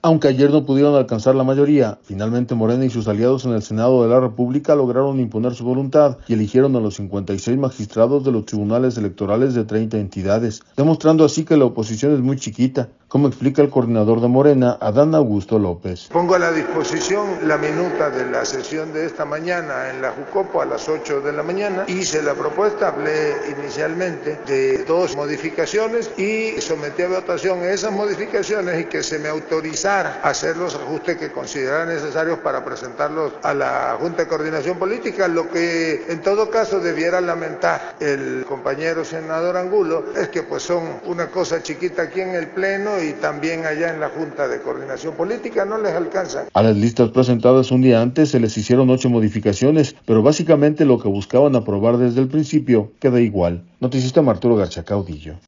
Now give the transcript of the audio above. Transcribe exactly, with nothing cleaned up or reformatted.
Aunque ayer no pudieron alcanzar la mayoría, finalmente Morena y sus aliados en el Senado de la República lograron imponer su voluntad y eligieron a los cincuenta y seis magistrados de los tribunales electorales de treinta entidades, demostrando así que la oposición es muy chiquita, como explica el coordinador de Morena, Adán Augusto López. Pongo a la disposición la minuta de la sesión de esta mañana en la Jucopo a las ocho de la mañana. Hice la propuesta, hablé inicialmente de dos modificaciones y sometí a votación esas modificaciones y que se me autorizara hacer los ajustes que considerara necesarios para presentarlos a la Junta de Coordinación Política. Lo que en todo caso debiera lamentar el compañero senador Angulo es que pues son una cosa chiquita aquí en el Pleno y también allá en la Junta de Coordinación Política, no les alcanza. A las listas presentadas un día antes se les hicieron ocho modificaciones, pero básicamente lo que buscaban aprobar desde el principio queda igual. Noticista Arturo García Caudillo.